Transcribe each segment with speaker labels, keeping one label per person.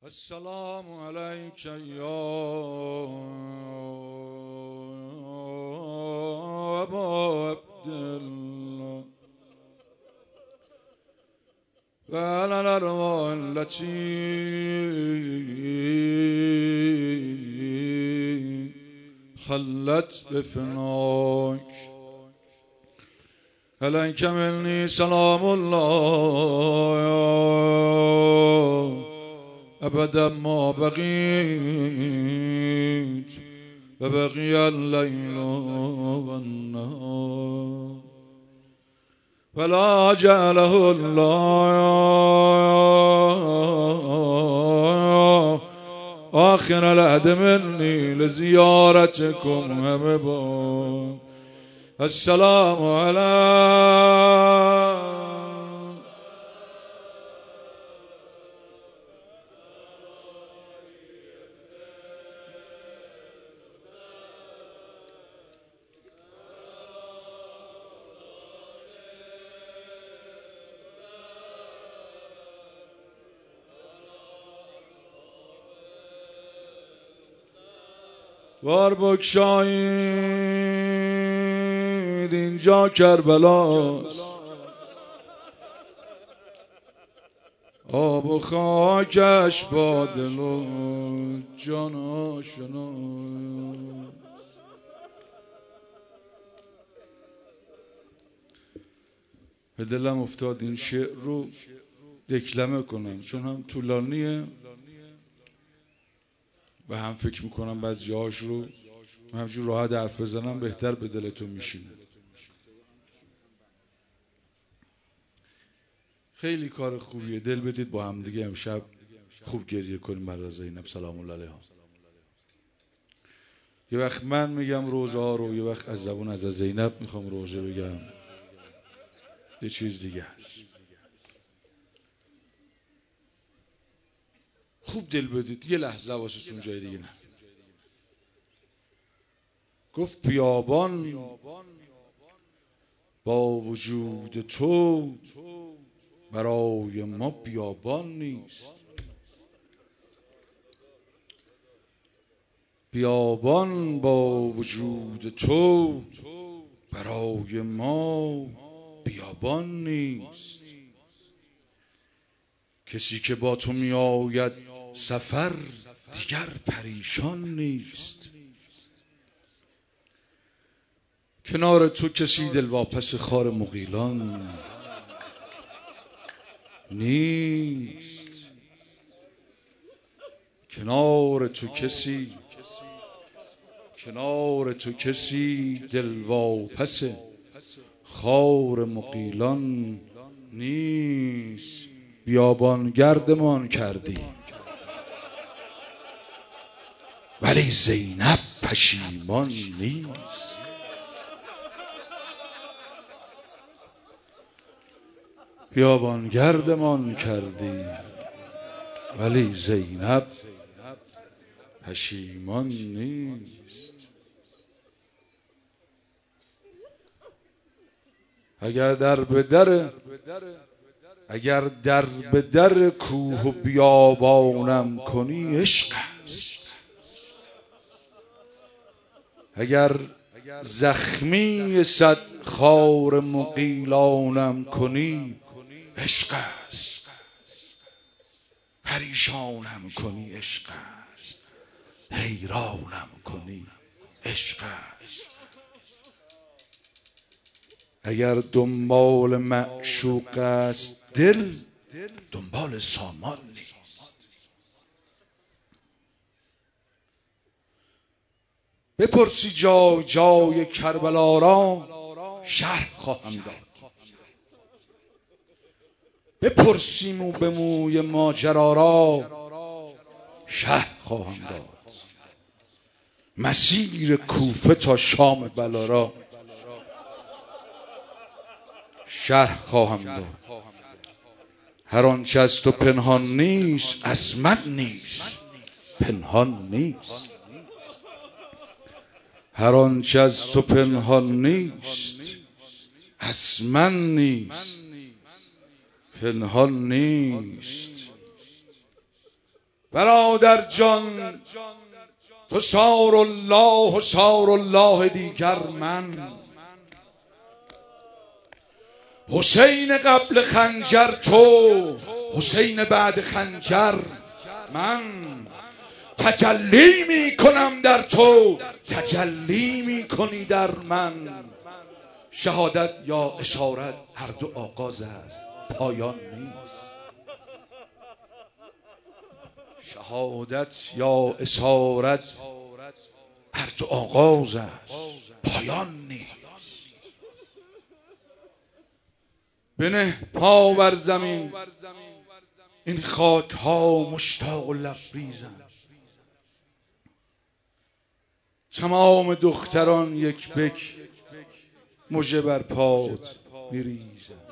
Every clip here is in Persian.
Speaker 1: السلام عليك يا أبا عبد الله وعلى الأرواح التي خلت بفناك عليك مني سلام الله أبدا ما بقيت وبقي الليل والنهار ولا جعله الله آخر العهد مني لزيارتكم أبدا. السلام عليكم وار بگشایید اینجا کربلاست، آب و خاکش با دل و جان آشنا. به دلم افتاد این شعر رو دکلمه کنم، چون هم طولانیه و هم فکر میکنم بعضی هاش رو همجور راحت حرف بزنم بهتر به دلتون میشینه. خیلی کار خوبیه، دل بدید با هم دیگه امشب خوب گریه کنیم برای زینب سلام الله علیها. یه وقت من میگم روزه ها رو، یه وقت از زبون از زینب میخوام روزه بگم، یه چیز دیگه هست. خوب دل بدید، یه لحظه واسهتون جای دیگه نه. گفت بیابان با وجود تو برای ما بیابان نیست، بیابان با وجود تو برای ما بیابان نیست. کسی که با تو می آید سفر دیگر پریشان نیست. کنار تو کسی دلواپس خار مغیلان نیست. کنار تو کسی دلواپس خار مغیلان نیست. بیابان گردمان کردی ولی زینب پشیمان نیست. بیابان گردمان کردی ولی زینب پشیمان نیست. اگر در به در کوه و بیابانم کنی عشق است، اگر زخمی صد خار مغیلانم کنی عشق است، پریشانم کنی عشق است، حیرانم کنی عشق است. اگر دنبال معشوق است دل، دنبال سامان نیست. بپرسی جای کربلا را شرح خواهم داد، بپرسی مو به موی ماجرا را شرح خواهم داد. مسیر کوفه تا شام بلا را شرح خواهم داد. هر آنچه از تو پنهان نیست از من نیست پنهان نیست. هر آنچه از تو پنهان نیست از من نیست پنهان نیست. برادر جان تو سار الله و سار الله دیگر من، حسین قبل خنجر تو، حسین بعد خنجر من. تجلی می کنم در تو، تجلی می کنی در من. شهادت یا اشارت هر دو آغاز است، پایان نیست. شهادت یا اسارت هر دو آغاز است، پایان نیست. بنه پا بر زمین، این خاک ها مشتاق و لبریزند. تمام دختران یک بک مژه بر پات میریزند.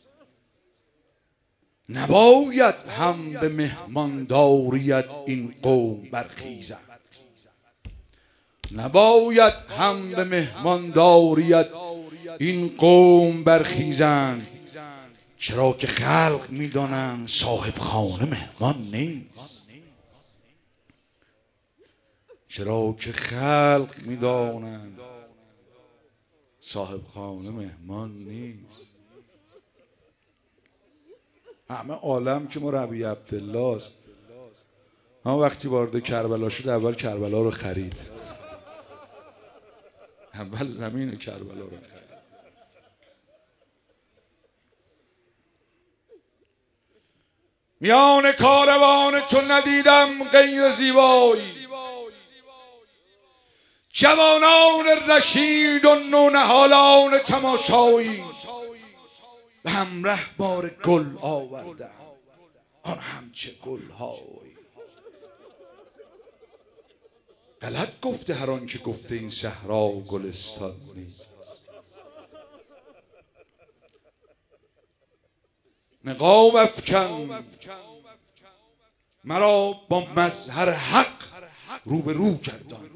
Speaker 1: نباید هم به مهمانداریت این قوم برخیزند، نباید هم به مهمانداریت این قوم برخیزند. چرا که خلق میدانند صاحب خانه مهمان نیست، چرا که خلق میدانند صاحب خانه مهمان نیست. همه عالم که مربی عبدالله است، اما وقتی وارد کربلا شد اول کربلا رو خرید، اول زمین کربلا رو خرید. میان کاروان چون ندیدم غیر زیبایی، جوانان رشید و نونهالان تماشایی. به همره بار گل آوردم، آن همچه گل هایی. غلط گفته هر آن که گفته این صحرا گلستان نیست. نقاب افکن مرا با مظهر حق روبرو گردان،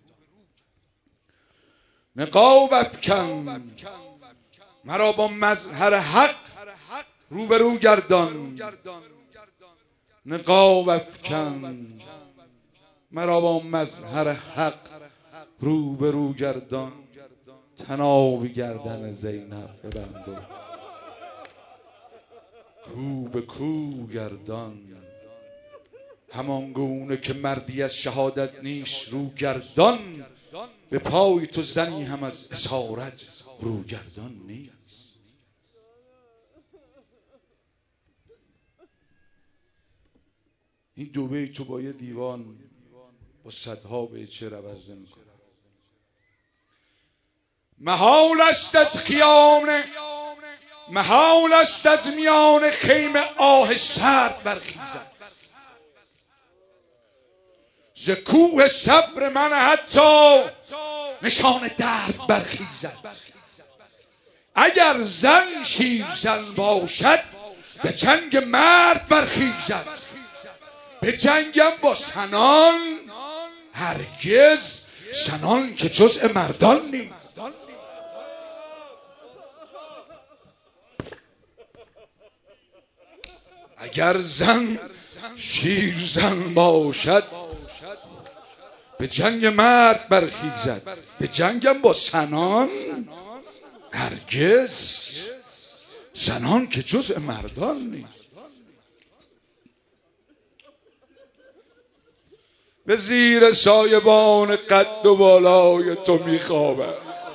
Speaker 1: نقاب افکن مرا با مظهر حق روبرو گردان، نقاب افکن مرا با مظهر حق روبرو گردان. طناب گردن زینب ببند و کو به کو گردان، همان گونه که مردی از شهادت نیست رو گردان. به پای تو زنی هم از اسارت رو گردان نیست. این دو بیت تو با یه دیوان با صدها بیت چه عوض نمی‌کنه. محال است از خیانه، محال است از میان خیمه آه سرد برخیزد. ز کوه صبر من حتی نشان درد برخیزد. اگر زن شیرزن باشد به جنگ مرد برخیزد. به جنگم با سنان، هرگز سنان که جزء مردان نیست. اگر زن شیرزن باشد به جنگ مرد برخیزد. به جنگم با سنان، هرگز سنان که جزء مردان نیست. به زیر سایبان قد و بالای تو میخوابم،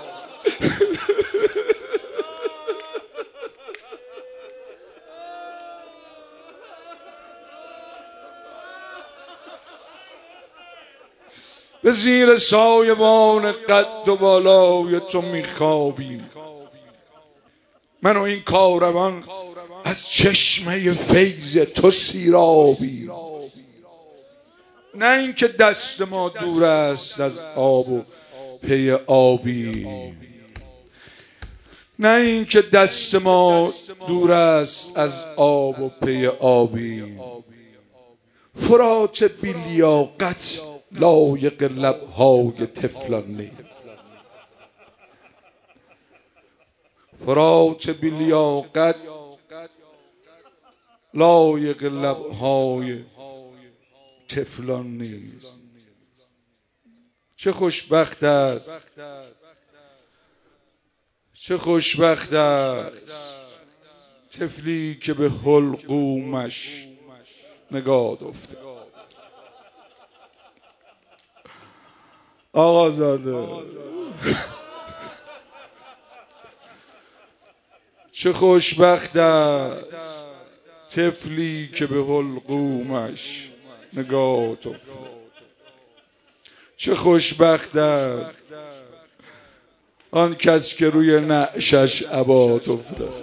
Speaker 1: به زیر سایبان قد و بالای تو میخوابیم. من و این کاروان از چشمه فیض تو سیرابیم. نه اینکه دست ما دور است از آب و پی آبی، نه اینکه دست ما دور است از آب و پی آبی. فرات بی لیاقت لایق لبهای طفلان نیست. فرات بی لیاقت لایق لبهای طفلان نیست. چه خوشبخت است، چه خوشبخت است طفلی که به حلقومش نگاه افتاد. آقازاده چه خوشبخت است طفلی که به حلقومش نگاه افتاد. چه خوشبخت است آن کس که روی نعشش عبات افتاد.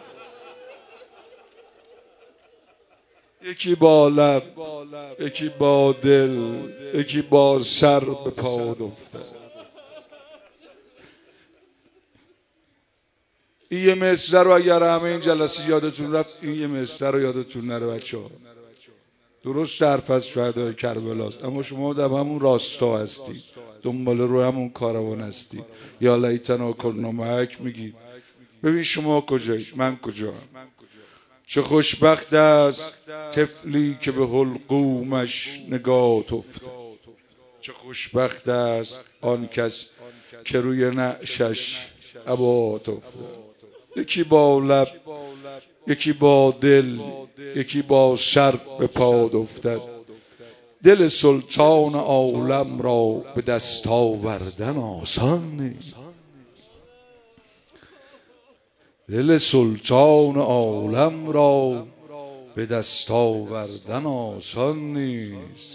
Speaker 1: یکی با لب، یکی با دل، یکی با سر به پاد افتاد. این یه مصرع رو اگر همه این جلسه یادتون رفت، این یه مصرع رو یادتون نره بچه‌ها. درست حرف از شهدای کربلاست، اما شما در همون راستا هستی، دنبال روی همون کاروان هستی. یا لیتنا کنا معک میگید. ببین شما کجایید، من کجام. چه خوشبخت است طفلی که به حلقومش نگاه افتاد. چه خوشبخت است آن کس که روی نعشش عبات افتاد. یکی با لب، یکی با دل، یکی با سر به پاد افتد. دل سلطان عالم را به دست آوردن آسان نیست. دل سلطان عالم را به دست آوردن آسان نیست.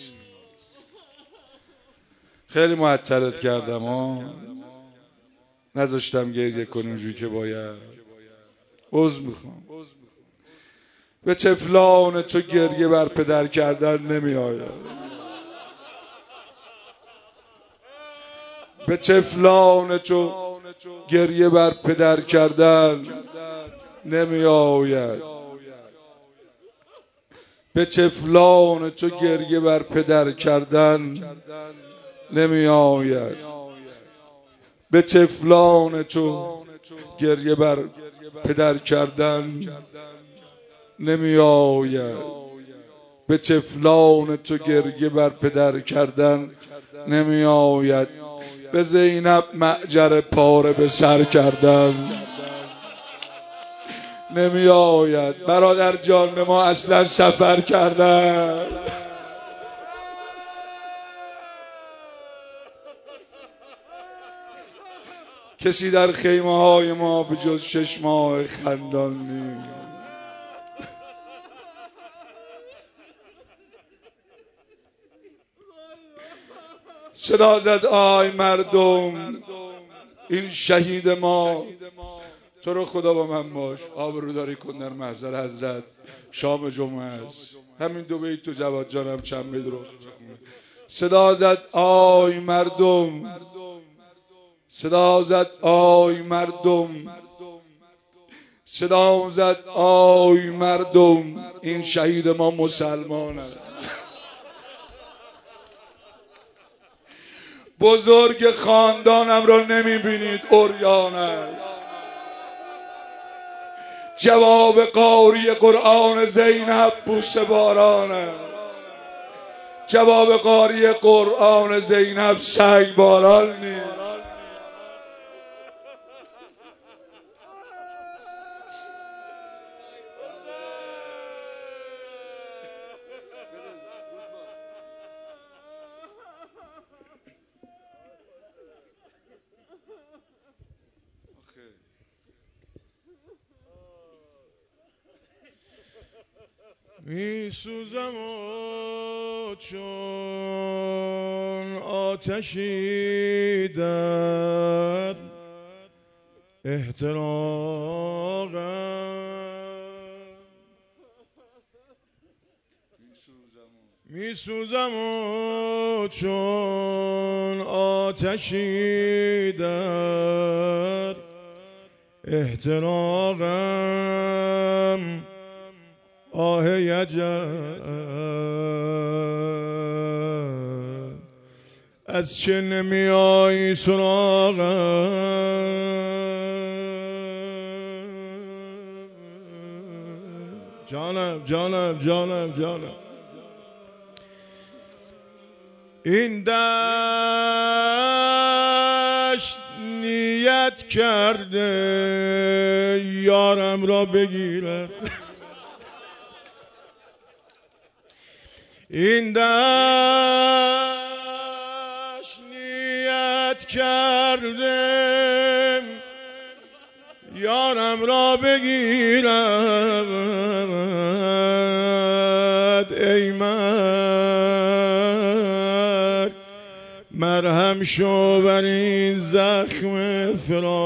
Speaker 1: خیلی معطلت کردم ها، نذاشتم گریه کنیم جوری که باید. عذر میخوام. به طفلان تو گریه بر پدر کردن نمی آید. به طفلان تو گریه بر پدر کردن نمی آید. به طفلان تو گریه بر پدر کردن نمی آید. به طفلان تو گریه بر پدر کردن نمی آید. به طفلان تو گریه بر پدر کردن نمی آید. به زینب معجر پاره به سر کردن نمی آید. برادر جان به ما اصلا سفر کردن. کسی در خیمه های ما به جز 6 ماه خندان نیست. صدا زد آی مردم این شهید ما. تو رو خدا با من باش، آبروداری کن در محضر حضرت. شام جمعه است، همین 2 بیت تو جواد جانم چند بیت رو. صدا زد آی مردم، صدا زد آی مردم، صدا زد آی مردم این شهید ما مسلمان است. بزرگ خاندانم را نمیبینید عریان است. جواب قاری قرآن زینب بوسه باران است. جواب قاری قرآن زینب سنگ باران نیست. می سوزم و چون آتشی در احتراقم. می سوزم و چون آتشی در احتراقم. آه یجب از چه نمی آیی سراغم. جانم جانم جانم جانم.
Speaker 2: این دشت نیت کرده یارم را بگیرد، این دشت نیت کرده یارم را بگیرد. ای مرهم شو بر این زخم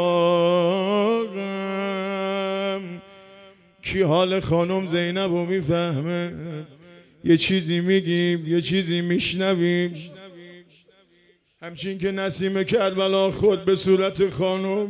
Speaker 2: فراقم. کی حال خانم زینبو میفهمه؟ یه چیزی میگیم یه چیزی میشنویم، همچین که نسیم کربلا خود به صورت خانم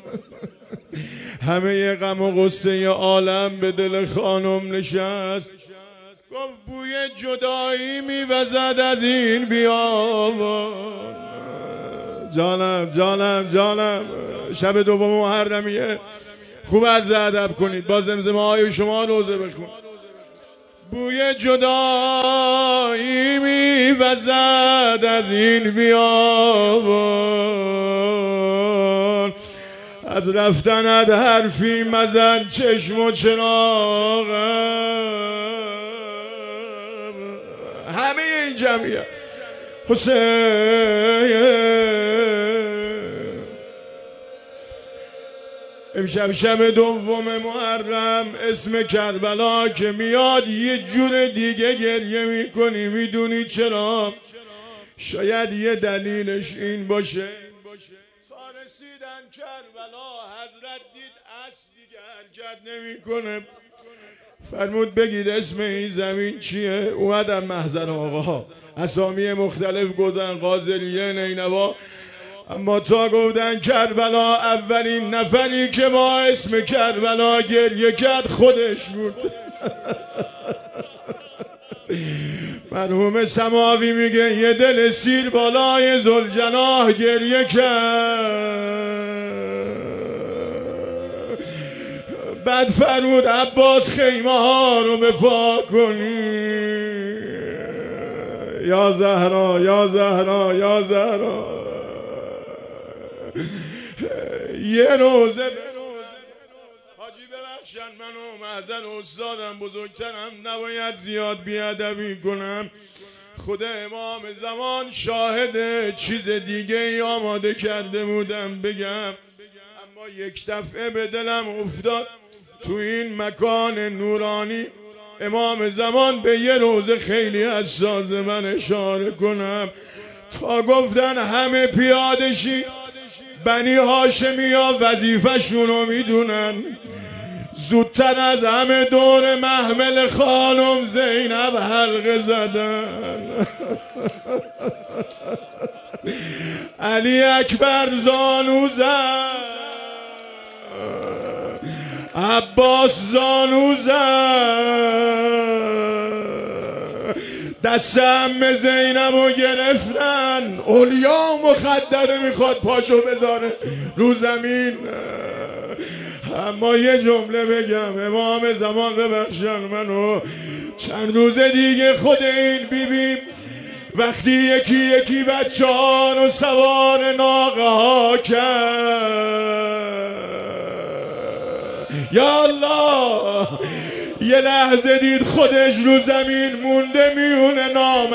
Speaker 2: همه غم و غصه عالم به دل خانم نشست. گفت بوی جدایی میوزد از این بیابان. جانم جانم جانم، شب دوم محرمیه، خوب عرض ادب کنید، با زمزمه های شما روزه بخون. بوی جدایی میوزد از این بیابان، از رفتنت حرفی مزن چشم و چراغم. همه این جمعیت حسین امشب شب دوم محرم، اسم کربلا که میاد یه جور دیگه گریه میکنی. میدونی چرا؟ شاید یه دلیلش این باشه تا رسیدن کربلا حضرت دید اسب دیگه حرکت نمیکنه، فرمود بگید اسم این زمین چیه؟ اومدن محضر آقا، اسامی مختلف گفتن، قاضریه، نینوا، اما تا گفتن کربلا اولین نفری که با اسم کربلا گریه کرد خودش بود. مرحوم سماوی میگه یه دل سیر بالای ذوالجناح گریه کرد. بعد فرمود عباس خیمه ها رو بپا کنی. یا زهرا یا زهرا یا زهرا. یه روزه حاجی ببخشن منو، معذر استادم بزرگترم، نباید زیاد بیادبی کنم. خود امام زمان شاهد چیز دیگه ای آماده کرده بودم بگم، اما یک دفعه به دلم افتاد تو این مکان نورانی امام زمان به یه روز خیلی حساس من اشاره کنم. تا گفتن همه پیاده شی، بنی هاشمیا وظیفه‌شونو میدونن، زودتر از همه دور محمل خانم زینب حلقه زدن. علی اکبر زانو زد، عباس زانو زد، دست عم زینبو گرفتن. اولیا مخدره میخواد پاشو بذاره رو زمین. اما یه جمله بگم، امام زمان ببخشن منو، چند روز دیگه خود این بیبیم وقتی یکی یکی بچه ها رو سوار ناقه ها کرد، یا الله، یه لحظه دید خودش رو زمین مونده میونه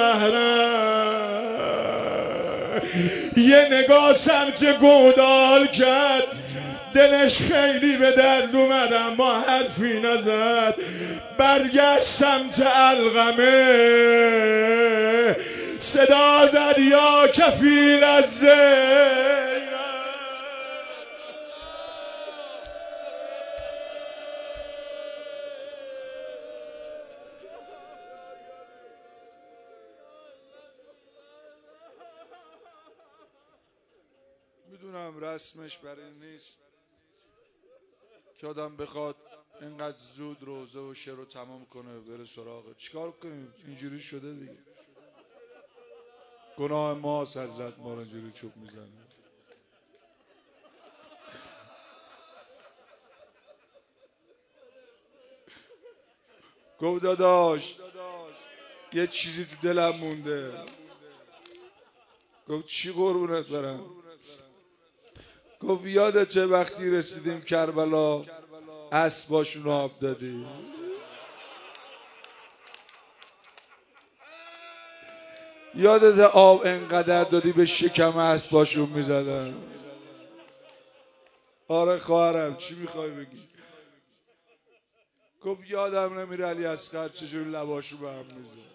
Speaker 2: نامحرم. یه نگاه سمت گودال کرد، دلش خیلی به درد اومد اما حرفی نزد. برگشت سمت علقمه، صدا زد یا کفیل از زینب.
Speaker 1: میدونم رسمش برای نیست که آدم بخواد اینقدر زود روزه و شعر رو تمام کنه بره سراغه. چیکار کنیم؟ اینجوری شده دیگه، گناه ماست حضرت ما رو اینجوری چوب میزنه. گفت داداش یه چیزی تو دلم مونده، گفت چی قربونت برم؟ گفت یادته وقتی رسیدیم کربلا اسباشون آب دادی؟ یادت آب انقدر دادی به شکم اسباشون میزدن؟ آره خواهرم چی میخوای بگی؟ گفت یادم نمیره علی اصغر چجور لباشو به هم میزد.